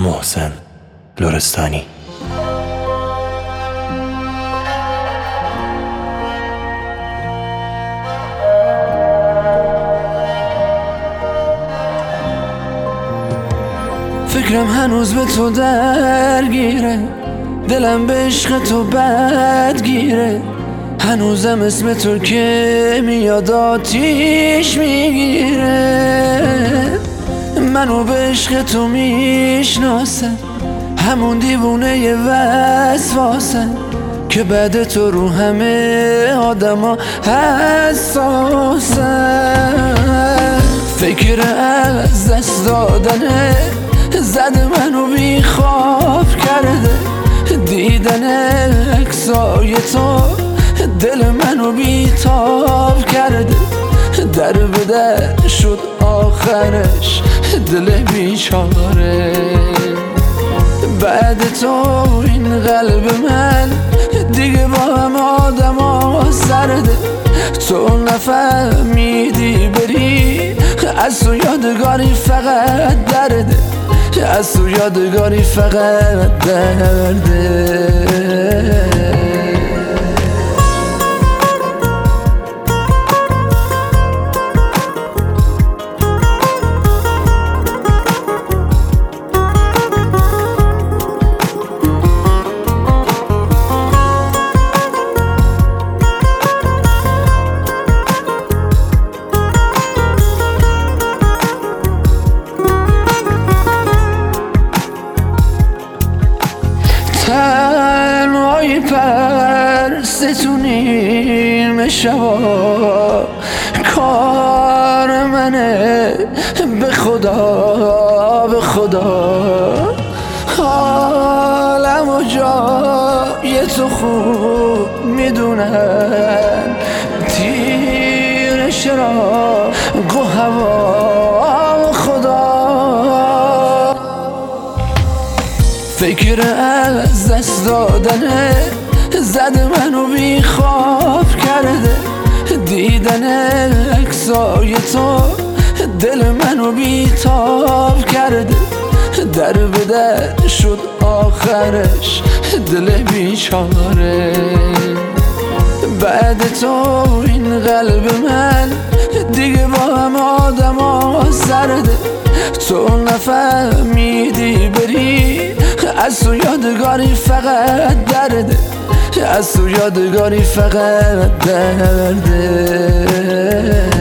محسن لرستانی. فکرم هنوز به تو درگیره، دلم به عشق تو بدگیره، هنوزم اسم تو که میاد آتیش میگیره. منو به عشق تو میشناسن، همون دیوونه وسواسن که بعد تو رو همه آدما حساسن. فکر از دست دادنه زده منو بی خواب کرده، دیدن عکسای تو دل منو بی تاب کرده. در به در شد آخرش دل بیچاره، بعد تو این قلب من دیگه با هم آدما سرده. تو نفهمیدی بری، از تو یادگاری فقط درده، از تو یادگاری فقط درده. تنهایی پرستونیم شبا، کار منه به خدا به خدا. حالم و جای تو خوب میدونن، تیر شراق و هوا و خدا. فکر از دست دادنه زده منو بی خواب کرده، دیدن عکسای تو دل منو بی تاب کرده. در به در شد آخرش دل بیچاره، بعد تو این قلب من دیگه با هم آدما سرده. تو نفهمیدی بری، از تو یادگاری فقط درده، از تو یادگاری فقط درده.